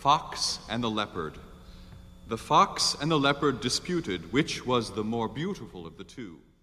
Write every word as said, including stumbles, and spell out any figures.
Fox and the Leopard. The fox and the leopard disputed which was the more beautiful of the two.